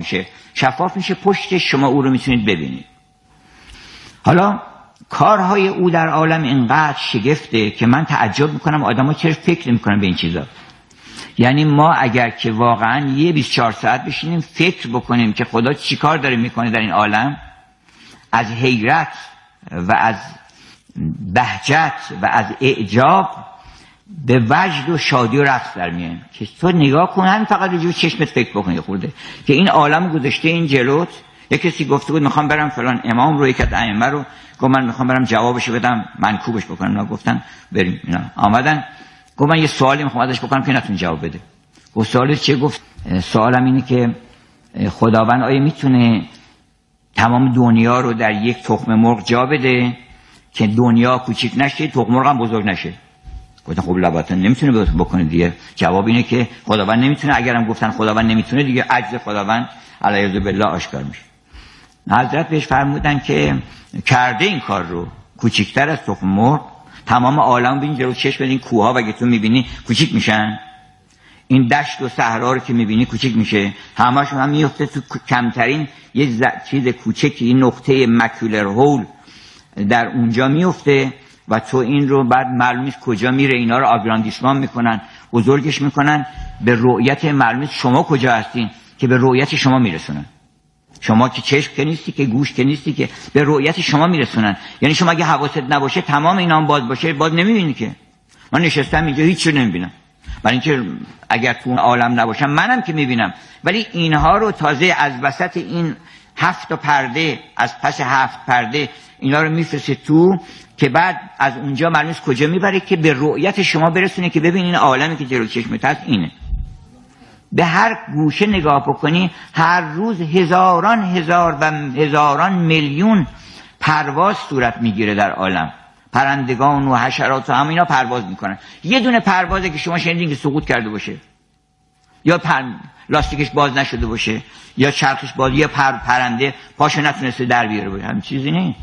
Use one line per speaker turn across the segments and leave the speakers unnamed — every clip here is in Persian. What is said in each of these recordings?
میشه. شفاف میشه، پشت شما او رو میتونید ببینید. حالا کارهای او در عالم اینقدر شگفته که من تعجب میکنم آدم‌ها چرا فکر نمیکنن به این چیزا. یعنی ما اگر که واقعا 24 ساعت بشینیم فکر بکنیم که خدا چیکار داره میکنه در این عالم، از حیرت و از بهجت و از اعجاب به وجد و شادی و رقص در میایم. که تو نگاه کن، همین فقط روی چشمت فکر بکنی خورده که این عالم گذاشته این جلوت. یک کسی گفته بود میخوام برم فلان امام رو، یک از ائمه رو، گفت من میخوام برم جوابشو بدم، منکوبش بکنم. اینا گفتن بریم. اینا آمدن گفت من یه سوالی میخوام ازش بکنم که نتون جواب بده. گفت سوالش چیه؟ گفت سوالم اینه که خداوند آیا میتونه تمام دنیا رو در یک تخم مرغ جا بده که دنیا کوچیک نشه، تخم مرغ هم بزرگ نشه؟ گفتن خب البته نمیتونه بکنه دیگه. جواب اینه که خداوند نمیتونه. اگرم گفتن خداوند نمیتونه دیگه عجز خداوند علیه بالله آشکار میشه. حضرت بهش فرمودن که کرده این کار رو، کوچیکتر از تخم مرغ تمام عالم ببین جلو چشم، این کوها وگه تو میبینی کوچیک میشن، این دشت و صحرا رو که میبینی کوچیک میشه، همه‌شون هم میفته تو کمترین یه چیز کوچکی، این نقطه ماکولر هول در اونجا میفته و تو این رو بعد معلوم نیست کجا میره. اینا رو آگراندیسمان میکنن، بزرگش میکنن، به رؤیت معلوم نیست شما کجا هستین که به رؤیت شما میرسونن. شما که چشم که نیستی، که گوش که نیستی، که به رؤیت شما میرسونن. یعنی شما اگه حواست نباشه تمام اینا هم باز باشه، باز نمیبینی. که من نشستم اینجا هیچ چیزی نمیبینم، برای اینکه اگر تو اون عالم نباشم منم که میبینم، ولی اینها رو تازه از وسط این 7 پرده، از پس 7 پرده اینا رو میفرسته تو، که بعد از اونجا معلوم نیست کجا میبره که به رؤیت شما برسونه که ببین این عالمی که جلو چشمت هست اینه. به هر گوشه نگاه بکنی هر روز هزاران هزار و هزاران میلیون پرواز صورت میگیره در عالم. پرندگان و حشرات و هم اینا پرواز میکنن. یه دونه پروازه که شما شنیدین که سقوط کرده باشه، یا لاستیکش باز نشده باشه، یا چرخش باز، یا پرنده پاشو نتونسته در بیاره باشه، همین چیزی نیست.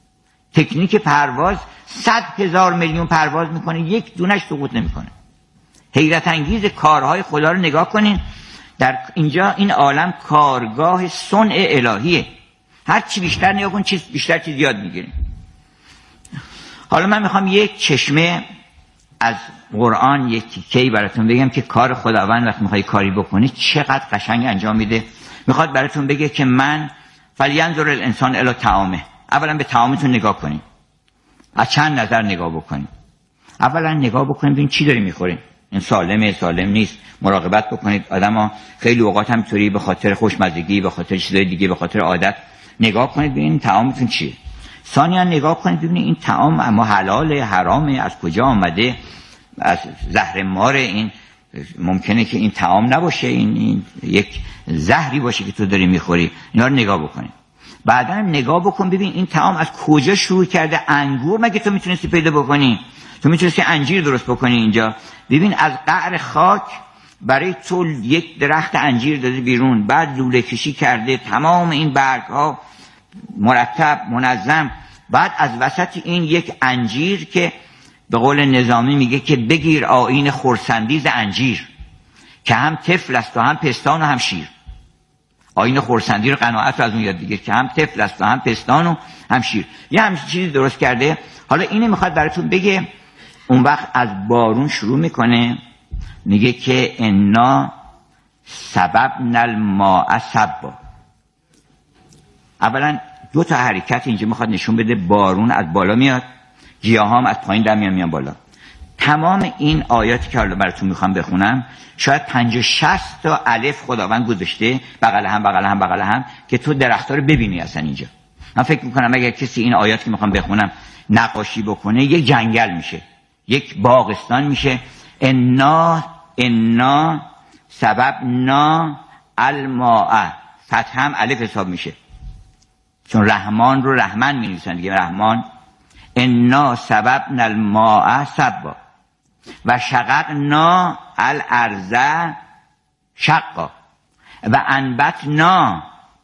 تکنیک پرواز 100,000 میلیون پرواز میکنه، یک دونش سقوط نمیکنه. حیرت انگیز کارهای خدا رو نگاه کنین. در اینجا این عالم کارگاه صنع الهیه. هر چی بیشتر نگاه کن چیز بیشتر چیز یاد میگیریم. حالا من میخوام یک چشمه از قرآن یک تیکه‌ای براتون بگم که کار خداوند وقتی میخوای کاری بکنی چقدر قشنگ انجام میده. میخواد براتون بگه که من فلینظر الانسان الی طعامه. اولا به طعامتون نگاه کنید، از چند نظر نگاه بکنید. اولا نگاه بکنید ببین چی داری میخورین، این سالمه سالم نیست، مراقبت بکنید. آدما خیلی اوقات همینطوری به خاطر خوشمزگی، به خاطر چیزای دیگه، به خاطر عادت نگاه کنید ببینید طعامتون چیه. ثانیاً نگاه کنید ببینید این طعام اما حلاله حرامه، از کجا آمده، از زهر مار، این ممکنه که این طعام نباشه، این یک زهری باشه که تو داری میخوری. اینا رو نگاه بکنید. بعدا نگاه بکن ببین این طعام از کجا شروع کرده. انگور مگه تو میتونستی پیدا بکنی؟ تو میتونستی انجیر درست بکنی اینجا. ببین از قعر خاک برای تو یک درخت انجیر داده بیرون، بعد لوله کشی کرده، تمام این برگ ها مرتب منظم، بعد از وسط این یک انجیر که به قول نظامی میگه که بگیر آیین خرسندیز انجیر که هم طفل است و هم پستان و هم شیر. آیین خرسندی رو قناعت رو از اون یاد بگیر که هم طفل است و هم پستان و هم شیر. یه همچین چیزی درست کرده. حالا اینو میخواد براتون بگه. اون وقت از بارون شروع میکنه، میگه که انا سببنا الماء سبا. اولا 2 تا حرکت اینجا میخواد نشون بده. بارون از بالا میاد، گیاها هم از پایین در میان بالا. تمام این آیاتی که حالا براتون میخوام بخونم شاید 50-60 تا الف خداوند گذاشته بغل هم بغل هم بغل هم که تو درخت‌ها رو ببینی اصلا اینجا. من فکر میکنم اگر کسی این آیاتی که میخوام بخونم نقاشی بکنه یک جنگل میشه، یک باغستان میشه. انا سببنا الماء، فتح هم الف حساب میشه چون رحمان رو رحمن می‌نویسن دیگه، رحمان. انا سببنا الماء سبا و شققنا الارض شقا و انبتنا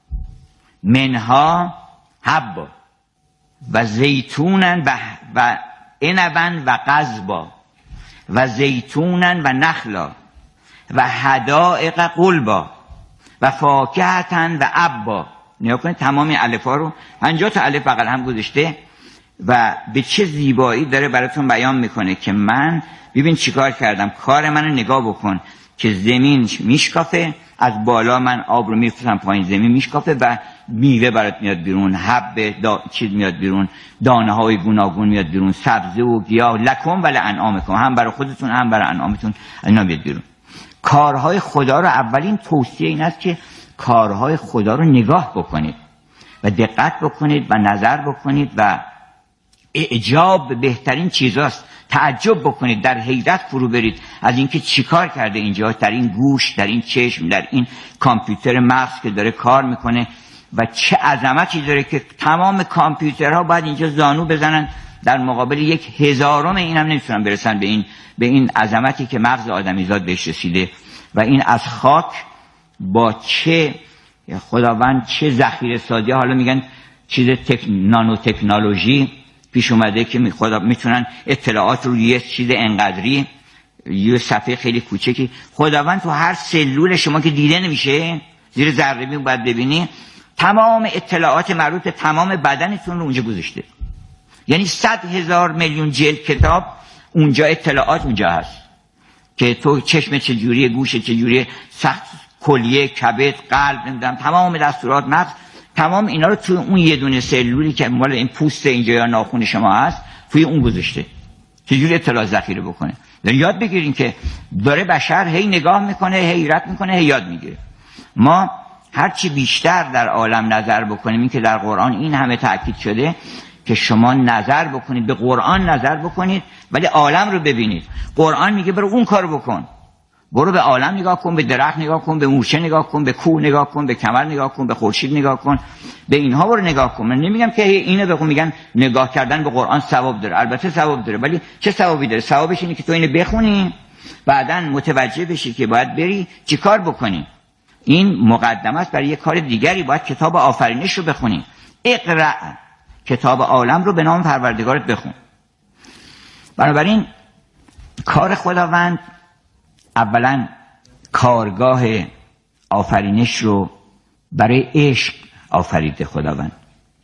منها حبا و زیتونا و عنبا و قضبا و زیتونا و نخلا و حدائق غلبا و فاکهتن و ابا. نگاه کنید تمام الفا رو 50 تا الف بغل هم گذاشته و به چه زیبایی داره براتون بیان میکنه که من ببین چیکار کردم، کار منو نگاه بکن که زمین میشکافه، از بالا من آب رو میفرستم پایین، زمین میشکافه و میوه برات میاد بیرون، حب چیز میاد بیرون، دانه های گوناگون میاد بیرون، سبزه و گیاه، لکم و لانعامکم، هم برای خودتون هم برای انعامتون اینا میاد بیرون. کارهای خدا رو اولین توصیه این است که کارهای خدا رو نگاه بکنید و دقت بکنید و نظر بکنید و اعجاب به بهترین چیزاست. تعجب بکنید، در حیرت فرو برید از اینکه چیکار کرده اینجا، در این گوش، در این چشم، در این کامپیوتر مغز که داره کار میکنه و چه عظمتی داره که تمام کامپیوترها باید اینجا زانو بزنن در مقابل 1/1000 این هم نمیتونن برسن به این عظمتی که مغز آدمیزاد بهش رسیده. و این از خاک با چه خداوند چه ذخیره سازی، حالا میگن چیز نانو تکنولوژی پیش اومده که خدا میتونن اطلاعات رو یه چیز انقدری، یه صفحه خیلی کوچکی، خداوند تو هر سلول شما که دیده نمیشه زیر ذره بین باید ببینی، تمام اطلاعات مربوط به تمام بدنتون رو اونجا گذاشته. یعنی 100,000 میلیون جلد کتاب اونجا، اطلاعات اونجا هست که تو چشم چجوریه، گوش چجوریه، سخت کلیه، کبد، قلب، نمیدونم تمام دستورات مغز، تمام اینا رو توی اون یه دونه سلولی که مال این پوست اینجا یا ناخن شما هست توی اون گذاشته. چجوری اطلاع ذخیره بکنه؟ یاد بگیرین که داره بشر هی نگاه میکنه، هی حیرت میکنه، هی یاد میگیره. ما هرچی بیشتر در عالم نظر بکنیم، این که در قرآن این همه تأکید شده که شما نظر بکنید، به قرآن نظر بکنید ولی عالم رو ببینید. قرآن میگه برو اون کار بکن، برو به عالم نگاه کن، به درخت نگاه کن، به مورچه نگاه کن، به کوه نگاه کن، به کمر نگاه کن، به خورشید نگاه کن، به اینها برو نگاه کن. من نمیگم که اینو بخون، میگن نگاه کردن به قرآن ثواب داره، البته ثواب داره، ولی چه ثوابی داره؟ ثوابش اینه که تو اینو بخونی بعداً متوجه بشی که باید بری چی کار بکنی. این مقدمه است برای یک کار دیگری، باید کتاب آفرینش رو بخونی. اقرأ، کتاب عالم رو به نام پروردگارت بخون. بنابراین کار خداوند اولا کارگاه آفرینش رو برای عشق آفریده خداوند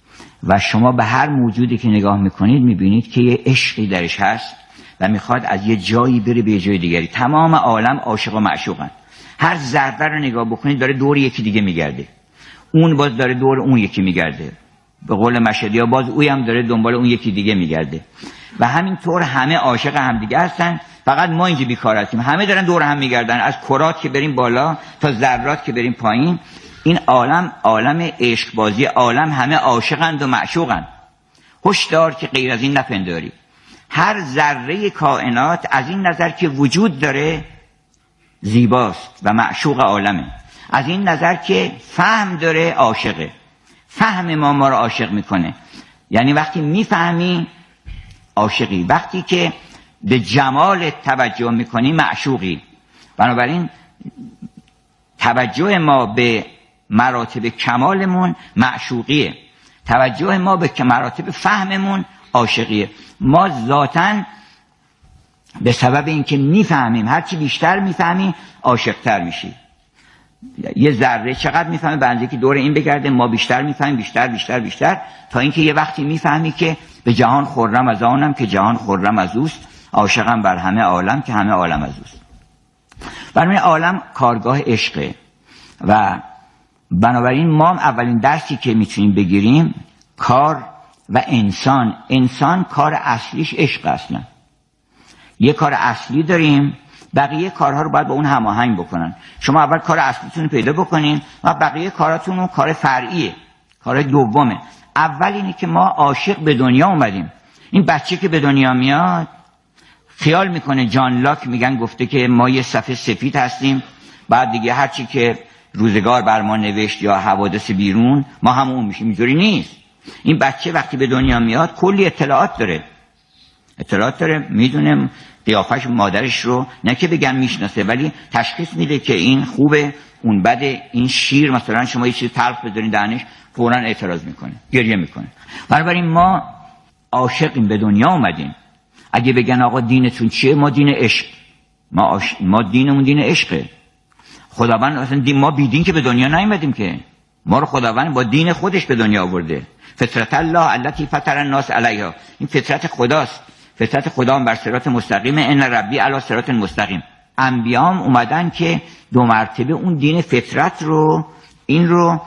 و شما به هر موجودی که نگاه میکنید میبینید که یه عشقی درش هست و میخواد از یه جایی بره به یه جای دیگری. تمام عالم عاشق و معشوقن. هر ذره رو نگاه بکنید داره دور یکی دیگه میگرده، اون باز داره دور اون یکی میگرده، به قول مشهدی ها باز اوی هم داره دنبال اون یکی دیگه میگرده و همینطور همه عاشق هم دیگه هستن. فقط ما اینجا بیکار هستیم، همه دارن دور هم میگردن، از کرات که بریم بالا تا ذرات که بریم پایین. این عالم عشق بازی، عالم همه عاشقند و معشوقند. هشدار که غیر از این نپنداری. هر ذره کائنات از این نظر که وجود داره زیباست و معشوق عالمه، از این نظر که فهم داره عاشقه. فهم ما رو عاشق میکنه، یعنی وقتی میفهمی عاشقی، وقتی که به جمال توجه میکنی معشوقی. بنابراین توجه ما به مراتب کمالمون معشوقیه، توجه ما به مراتب فهممون عاشقیه. ما ذاتاً به سبب اینکه میفهمیم، هرچی بیشتر میفهمیم عاشقتر میشی. یه ذره چقدر میفهمه؟ بنده که دور این بگرده ما بیشتر میفهمیم، بیشتر بیشتر بیشتر، تا اینکه یه وقتی میفهمی که به جهان خرم از آنم که جهان خرم از اوست، عاشقم بر همه عالم که همه عالم از اوست. بنابراین عالم کارگاه عشقه و بنابراین ما اولین درسی که میتونیم بگیریم کار و انسان کار اصلیش عشق اصلا. یه کار اصلی داریم، بقیه کارها رو باید با اون هماهنگ بکنن. شما اول کار اصلیتون رو پیدا بکنین و بقیه کاراتون رو کار فرعیه، کار دومه. اول اینه که ما عاشق به دنیا اومدیم. این بچه که به دنیا میاد خیال میکنه، جان لاک میگن گفته که ما یه صفحه سفید هستیم، بعد دیگه هرچی که روزگار بر ما نوشت یا حوادث بیرون ما همون میشیم. اینجوری نیست. این بچه وقتی به دنیا میاد کلی اطلاعات داره، میدونه قیافش مادرش رو، نه که بگن میشناسه ولی تشخیص میده که این خوبه اون بده. این شیر مثلا شما یه چیز تلخ بذارین دهنش فوراً اعتراض میکنه، گریه میکنه. بنابراین ما عاشقیم، به دنیا اومدیم. اگه بگن آقا دینتون چیه؟ ما دین عشق، ما دینمون دین عشقه. خداوند اصلا ما بیدین که به دنیا نیومدیم، که ما رو خداوند با دین خودش به دنیا آورده. فطرت الله التي فطر الناس علیها، این فطرت خداست، فطرت خدا بر صراط مستقیم. ان ربی علی صراط مستقیم. انبیام اومدن که دو مرتبه اون دین فطرت رو، این رو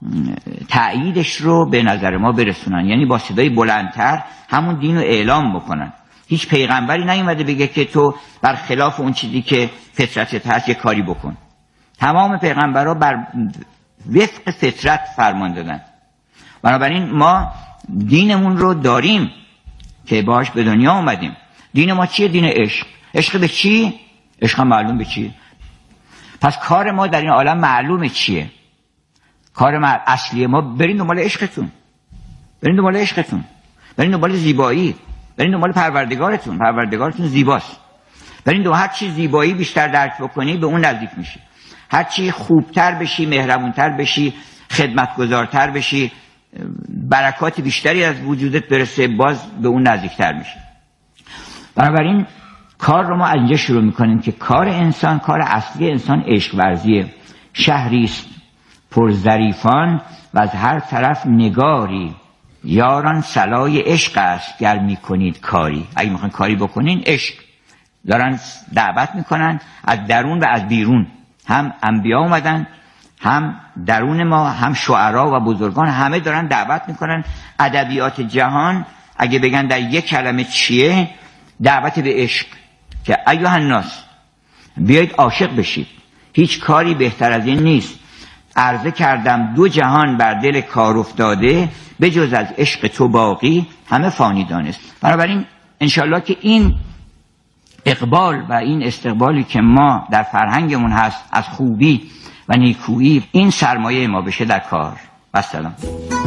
تأییدش رو به نظر ما برسونن، یعنی با صدای بلندتر همون دین رو اعلام بکنن. هیچ پیغمبری نیومده بگه که تو برخلاف اون چیزی که فطرتت هست یه کاری بکن. تمام پیغمبرها بر وفق فطرت فرمان دادن. بنابراین ما دینمون رو داریم که باهاش به دنیا اومدیم. دین ما چیه؟ دین عشق. عشق به چی؟ عشق معلوم به چی؟ پس کار ما در این عالم معلومه چیه. کار ما اصلی ما برین دنبال عشقتون، برین دنبال عشقتون، برین دنبال زیبایی، برین دنبال پروردگارتون. پروردگارتون زیباست. برین دنبال هر چی زیبایی بیشتر درک بکنی به اون نزدیک میشی. هر چی خوبتر بشی، مهربونتر بشی، خدمتگزارتر بشی، برکات بیشتری از وجودت برسه، باز به اون نزدیکتر میشی. بنابراین کار رو ما از اینجا شروع میکنیم که کار انسان، کار اصلی انسان عشق ورزیه. شهریست پر ظریفان و از هر طرف نگاری، یاران صلای عشق است گر میکنید کاری. اگه میخواین کاری بکنین، عشق دارن دعوت میکنن از درون و از بیرون. هم انبیا اومدن، هم درون ما، هم شعرا و بزرگان، همه دارن دعوت میکنن. ادبیات جهان اگه بگن در یک کلمه چیه، دعوت به عشق، که ایها الناس بیایید عاشق بشید. هیچ کاری بهتر از این نیست. عرضه کردم دو جهان بر دل کار افتاده، به جز از عشق تو باقی همه فانی دانست. بنابراین انشالله که این اقبال و این استقبالی که ما در فرهنگمون هست از خوبی و نیکویی، این سرمایه ما بشه در کار. السلام.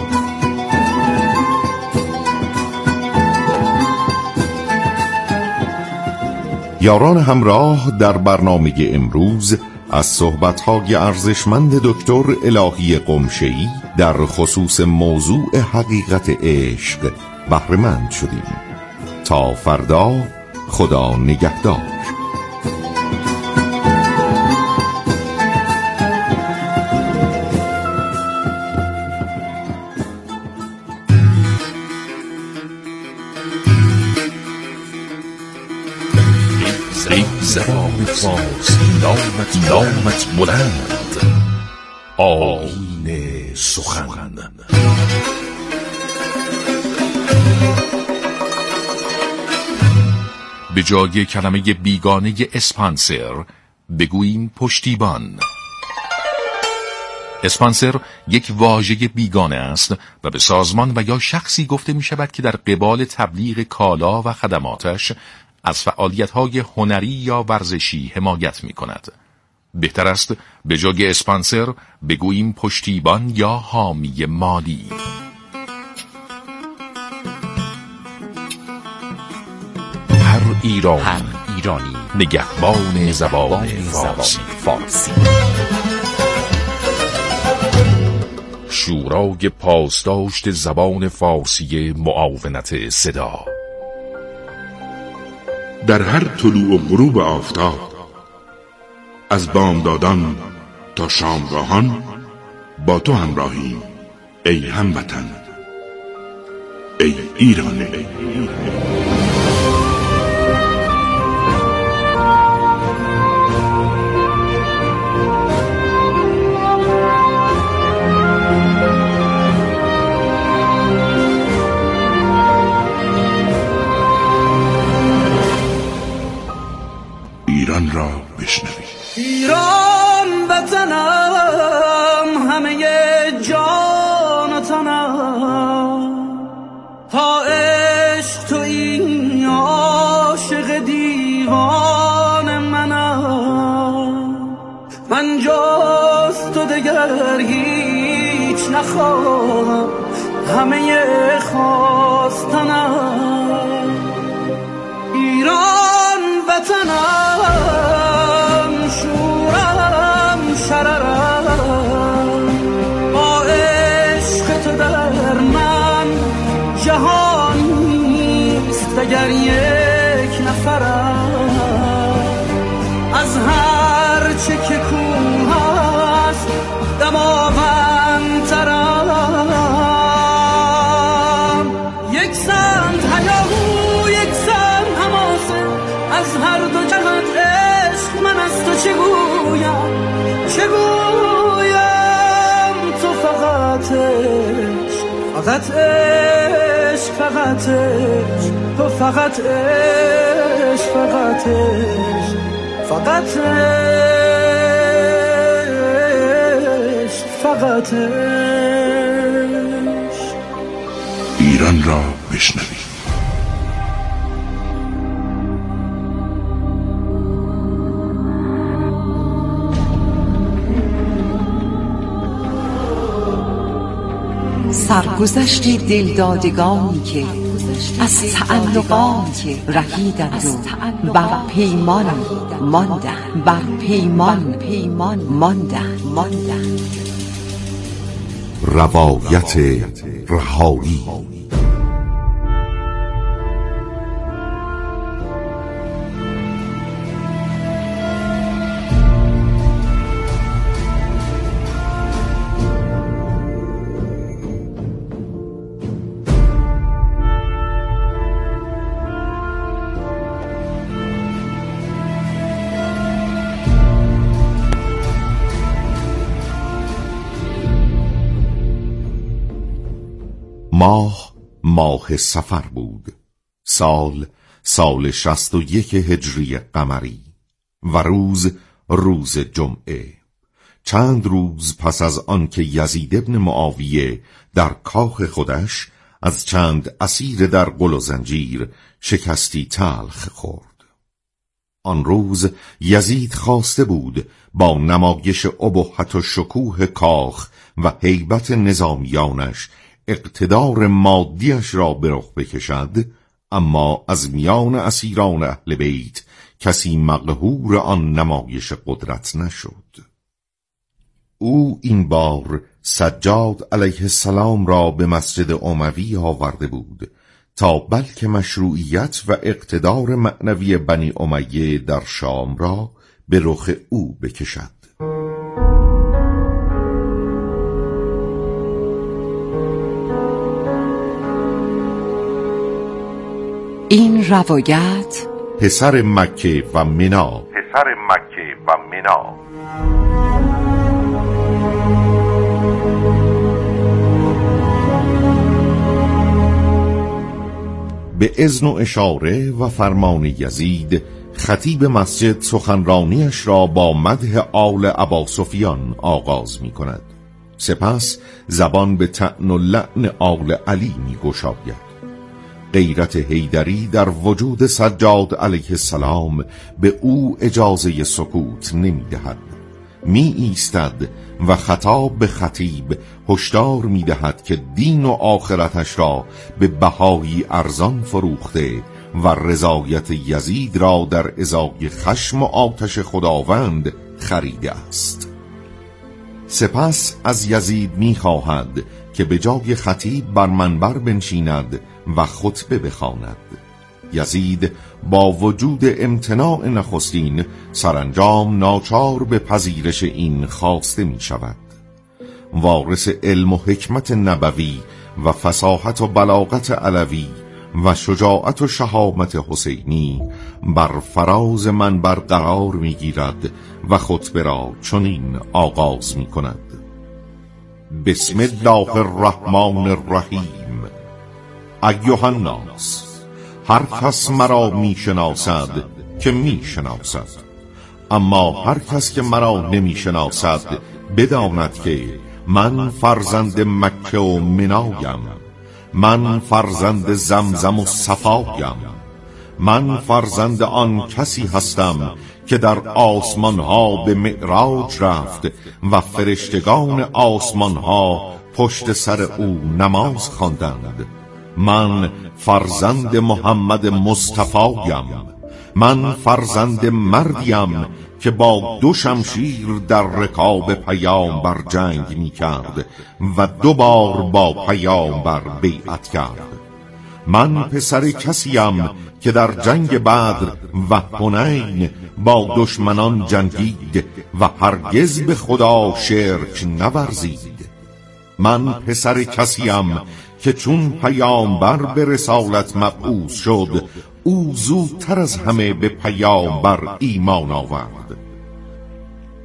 یاران همراه، در برنامه امروز از صحبت‌های ارزشمند دکتر الهی قمشه‌ای در خصوص موضوع حقیقت عشق بهره مند شدیم. تا فردا، خدا نگهدار.
زبان فارسی نامت بلند، آیین سخن. به جای کلمه بیگانه اسپانسر بگوییم پشتیبان. اسپانسر یک واژه بیگانه است و به سازمان و یا شخصی گفته می شود که در قبال تبلیغ کالا و خدماتش از فعالیت‌های هنری یا ورزشی حمایت می‌کند. بهتر است به جای اسپانسر بگوییم پشتیبان یا حامی مالی. هر ایرانی نگهبان زبان فارسی. شورای پاسداشت زبان فارسی معاونت صدا.
در هر طلوع و غروب آفتاب، از بامدادان تا شامگاهان، با تو همراهیم ای هموطن، ای ایران. ایران را بشنوید.
ایران وطنم، همه جان و تنم، تا عشق تو این عاشق دیوان منم. من جز تو دگر هیچ نخواهم، همه خواستنم. ایران وطنم، شورم شررم، با عشق تو در من جهان نیست دگر یک نفرم. از هر چه که کوه فقط عشق، فقط عشق، تو فقط عشق، فقط عشق، فقط عشق، فقط عشق.
ایران را بشنوید.
سرگذشت دلدادگانی که از تعلقات رهیدند و بر پیمان ماندند، بر پیمان ماندند.
روایت رهایی. ماه صفر بود، سال 61 هجری قمری و روز جمعه. چند روز پس از آن که یزید ابن معاویه در کاخ خودش از چند اسیر در قل و زنجیر شکستی تلخ خورد. آن روز یزید خواسته بود با نمایش ابهت و شکوه کاخ و هیبت نظامیانش اقتدار مادیش را به رخ بکشد، اما از میان اسیران اهل بیت کسی مقهور آن نمایش قدرت نشد. او این بار سجاد علیه السلام را به مسجد اموی آورده بود تا بلکه مشروعیت و اقتدار معنوی بنی امیه در شام را به رخ او بکشد.
این روایت
پسر مکه و منا. به اذن و اشاره و فرمان یزید، خطیب مسجد سخنرانیش را با مدح آل اباسفیان آغاز می کند. سپس زبان به طعن و لعن آل علی می گشاید. غیرت حیدری در وجود سجاد علیه السلام به او اجازه سکوت نمی دهد. می ایستد و خطاب به خطیب هشدار می دهد که دین و آخرتش را به بهایی ارزان فروخته و رضایت یزید را در ازای خشم و آتش خداوند خریده است. سپس از یزید می خواهد که به جای خطیب بر منبر بنشیند و خطبه بخواند. یزید با وجود امتناع نخستین سرانجام ناچار به پذیرش این خواسته می شود. وارث علم و حکمت نبوی و فصاحت و بلاغت علوی و شجاعت و شهامت حسینی بر فراز منبر قرار می گیرد و خطبه را چنین آغاز می کند: بسم الله الرحمن الرحیم. ایها الناس، هر کس مرا می شناسد که می شناسد، اما هر کس که مرا نمی شناسد بداند که من فرزند مکه و منایم، من فرزند زمزم و صفایم، من فرزند آن کسی هستم که در آسمان ها به معراج رفت و فرشتگان آسمان ها پشت سر او نماز خواندند. من فرزند محمد مصطفایم، من فرزند مردیم که با 2 شمشیر در رکاب پیامبر جنگ می کرد و 2 بار با پیامبر بیعت کرد. من پسر کسیم که در جنگ بدر و حنین با دشمنان جنگید و هرگز به خدا شرک نورزید. من پسر کسیم که چون پیامبر به رسالت مبعوث شد، او زودتر از همه به پیامبر ایمان آورد.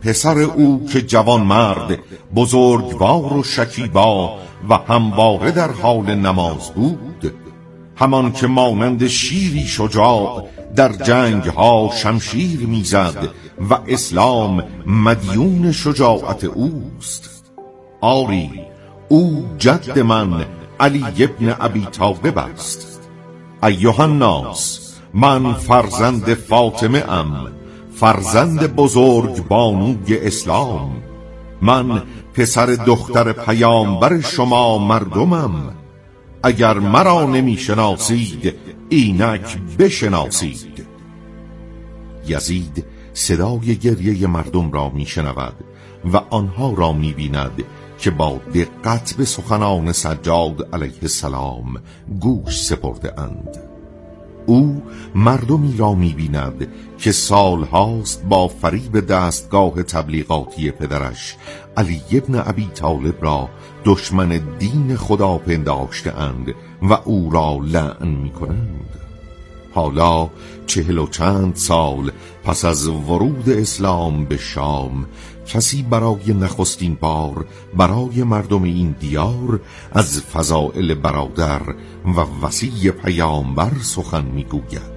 پسر او که جوان مرد بزرگوار و شکیبا و همواره در حال نماز بود، همان که مانند شیری شجاع در جنگ ها شمشیر میزد و اسلام مدیون شجاعت اوست. آری او جد من علی ابن ابی طالب است. ایها الناس، من فرزند فاطمه ام، فرزند بزرگ بانوی اسلام. من پسر دختر پیامبر شما مردمم. اگر مرا نمی شناسید اینک بشناسید. یزید صدای گریه مردم را می شنود و آنها را می بیند که با دقت به سخنان سجاد علیه السلام گوش سپرده اند. او مردمی را می بیند که سالهاست با فریب دستگاه تبلیغاتی پدرش علی ابن ابی طالب را دشمن دین خدا پنداشته اند و او را لعن می کنند. حالا 40 و چند سال پس از ورود اسلام به شام، کسی برای نخستین بار برای مردم این دیار از فضائل برادر و وصی پیامبر سخن میگوید.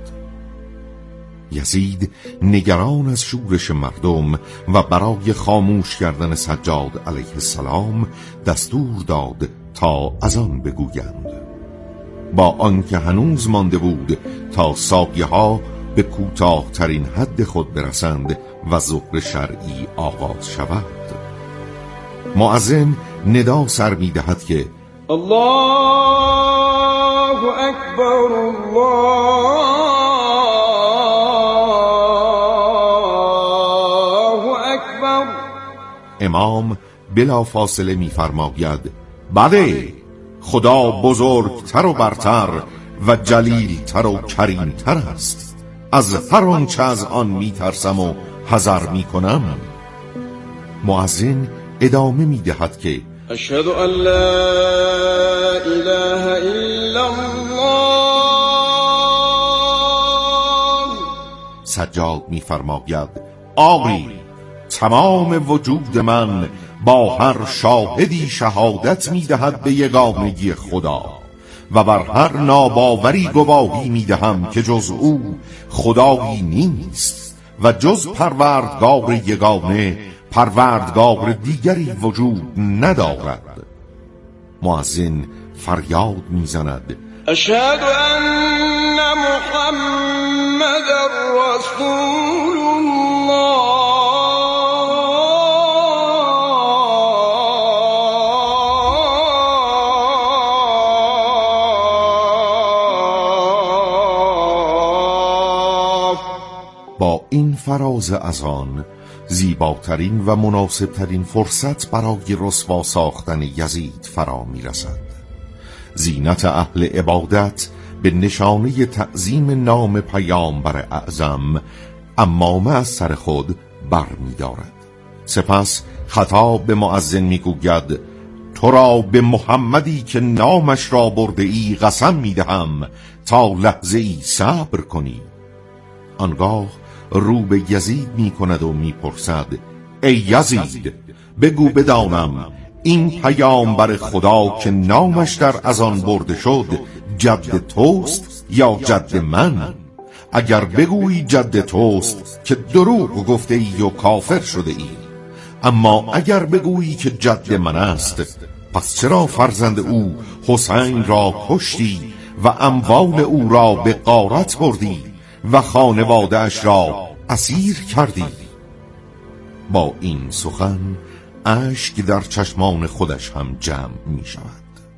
یزید نگران از شورش مردم و برای خاموش کردن سجاد علیه السلام دستور داد تا از آن بگویند. با آنکه هنوز مانده بود تا سایه ها به کوتاه‌ترین حد خود برسند و ظهر شرعی آغاز شود، مؤذن ندا سر می‌دهد که
الله اکبر، الله اکبر.
امام بلا فاصله می‌فرماید بله، خدا بزرگتر و برتر و جلیلتر و کریمتر است. از هر آنچه از آن میترسم و حذر میکنم. مؤذن ادامه میدهد که
اشهد ان لا اله الا الله.
سجاد میفرماید آری، تمام وجود من با هر شاهدی شهادت میدهد به یگانگی خدا و بر هر ناباوری گواهی میدهم که جز او خدایی نیست و جز پروردگار یگانه پروردگار دیگری وجود ندارد. مؤذن فریاد میزند
اشهد ان محمد رسول الله.
با این فراز از آن، زیباترین و مناسبترین فرصت برای رسوا ساختن یزید فرا می رسد. زینت اهل عبادت به نشانه تعظیم نام پیامبر اعظم عمامه از سر خود بر می دارد. سپس خطاب به مؤذن می گوید تو را به محمدی که نامش را برده ای قسم می دهم تا لحظه ای صبر کنی. آنگاه رو به یزید می کند و می پرسد ای یزید، بگو بدانم این پیامبر خدا که نامش در اذان برده شد جد توست یا جد من؟ اگر بگویی جد توست که دروغ گفته ای و کافر شده ای، اما اگر بگویی که جد من است، پس چرا فرزند او حسین را کشتی و اموال او را به غارت بردی و خانواده اش را اسیر کردی؟ با این سخن اشک در چشمان خودش هم جمع می شود.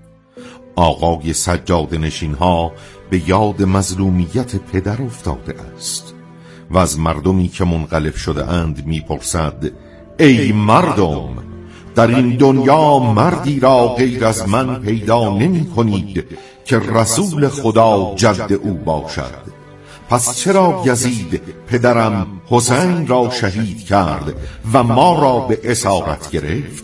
آقای سجاد نشین ها به یاد مظلومیت پدر افتاده است و از مردمی که منقلب شده اند می پرسد ای مردم، در این دنیا مردی را غیر از من پیدا نمی کنید که رسول خدا جد او باشد. پس چرا یزید پدرم حسین را شهید کرد و ما را به اسارت گرفت؟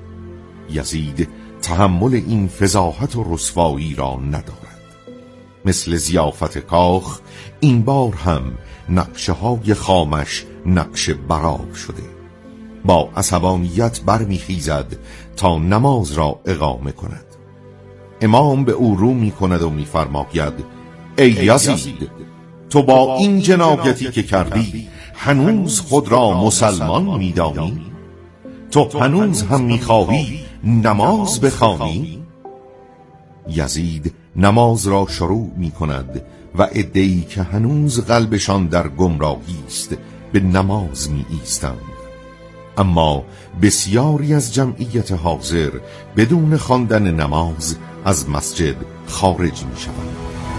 یزید تحمل این فضاحت و رسوایی را ندارد. مثل ضیافت کاخ این بار هم نقشه های خامش نقش براب شده. با عصبانیت برمیخیزد تا نماز را اقامه کند. امام به او رو میکند و میفرماید: ای یزید، تو با این جنایتی که کردی هنوز خود را مسلمان میدانی؟ تو هنوز هم میخواهی نماز بخوانی؟ یزید نماز را شروع میکند و عده‌ای که هنوز قلبشان در گمراهی است به نماز می ایستند، اما بسیاری از جمعیت حاضر بدون خواندن نماز از مسجد خارج می شوند.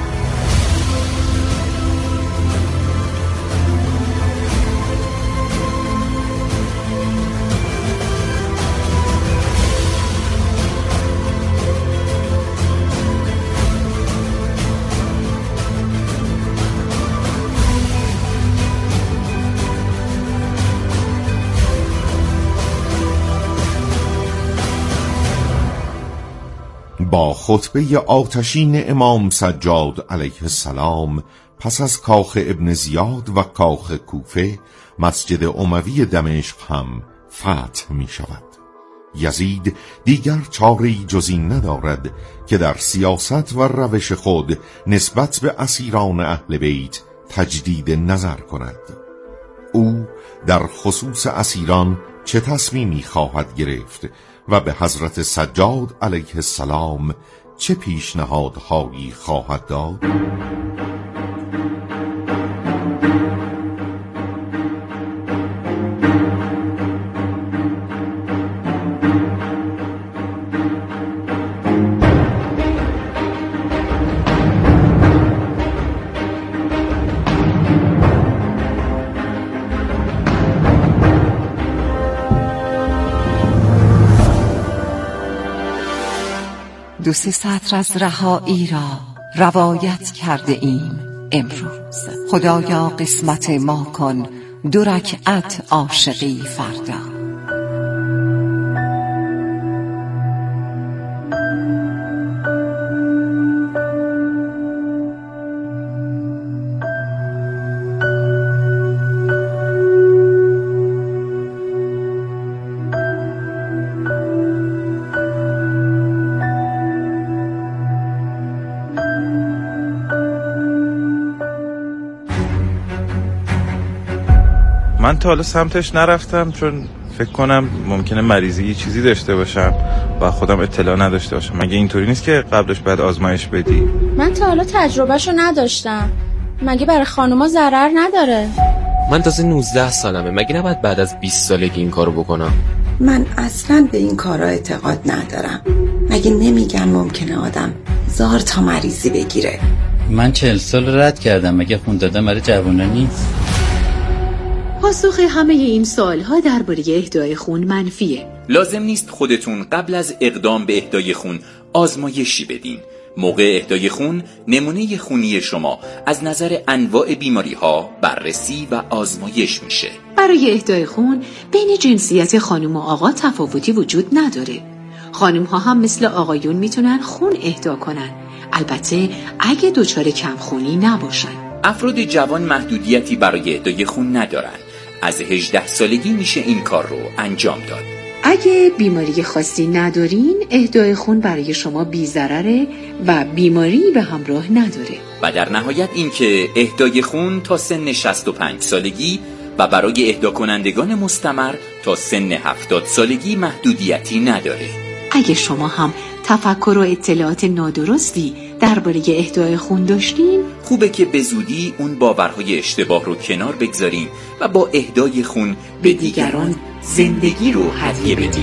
با خطبه آتشین امام سجاد علیه السلام پس از کاخ ابن زیاد و کاخ کوفه، مسجد اموی دمشق هم فتح می شود. یزید دیگر چاره‌ای جز این ندارد که در سیاست و روش خود نسبت به اسیران اهل بیت تجدید نظر کند. او در خصوص اسیران چه تصمیمی خواهد گرفت و به حضرت سجاد علیه السلام چه پیشنهادهایی خواهد داد؟
دو سه سطر از رهایی را روایت کرده ایم امروز. خدایا قسمت ما کن 2 رکعت عاشقی فردا.
من تا حالا سمتش نرفتم چون فکر کنم ممکنه مریضی یه چیزی داشته باشم و خودم اطلاع نداشته باشم. مگه اینطوری نیست که قبلش باید آزمایش بدی؟
من تا حالا تجربهشو نداشتم. مگه برای خانوما ضرر نداره؟
من تازه 19 سالمه. مگه نباید بعد از 20 سالگی این کارو بکنم؟
من اصلا به این کارا اعتقاد ندارم. مگه نمیگن ممکنه آدم 1000 تا مریضی بگیره؟
من 40 سال رد کردم. مگه خون دادن برای جوونا نیست؟
پاسخ همه این سوالها درباره اهدای خون منفیه.
لازم نیست خودتون قبل از اقدام به اهدای خون آزمایشی بدین. موقع اهدای خون نمونه خونی شما از نظر انواع بیماری‌ها بررسی و آزمایش میشه.
برای اهدای خون بین جنسیت خانم و آقا تفاوتی وجود نداره. خانم ها هم مثل آقایون میتونن خون اهدا کنن، البته اگه دچار کمخونی نباشن.
افراد جوان محدودیتی برای اهدای خون ندارن. از 18 سالگی میشه این کار رو انجام داد.
اگه بیماری خاصی ندارین، اهدای خون برای شما بی‌ضرره و بیماری به همراه نداره.
و در نهایت این که اهدای خون تا سن 65 سالگی و برای اهدا کنندگان مستمر تا سن 70 سالگی محدودیتی نداره.
اگه شما هم تفکر و اطلاعات نادرستی درباره اهدای خون داشتین،
خوبه که به زودی اون باورهای اشتباه رو کنار بگذارین و با اهدای خون به دیگران زندگی رو هدیه بدین.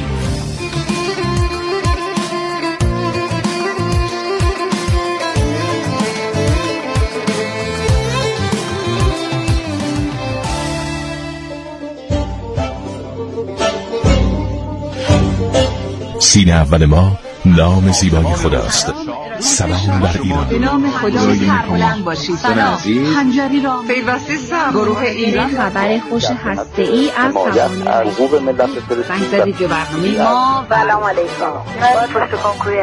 سینه اول ما نام زیبای خداست. سلام بر ایران.
به نام خدا سربلند باشید. سلام. خنجری را پیوسته سر گروه ایران خبر خوش هسته‌ای از توانایی ارغوب ملت فلسطین. برنامه ما. سلام علیکم.